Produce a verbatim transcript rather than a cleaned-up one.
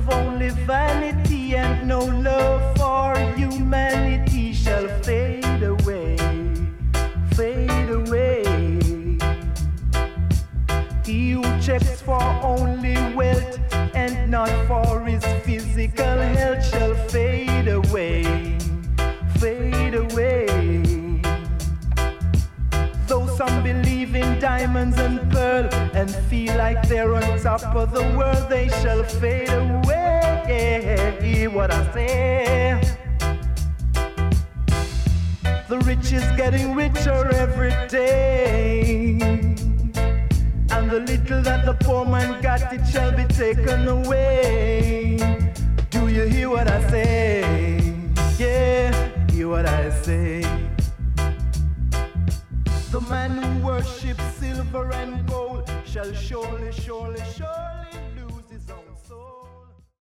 of only vanity and no love for humanity shall fade away, fade away. He who checks for only wealth and not for his physical health shall fade away, fade away. Though some believe in diamonds and pearl and feel like they're on top of the world, they shall fade away. Hear what I say? The rich is getting richer every day, and the little that the poor man got, it shall be taken away. Do you hear what I say? Yeah, hear what I say. The man who worships silver and gold shall surely, surely, surely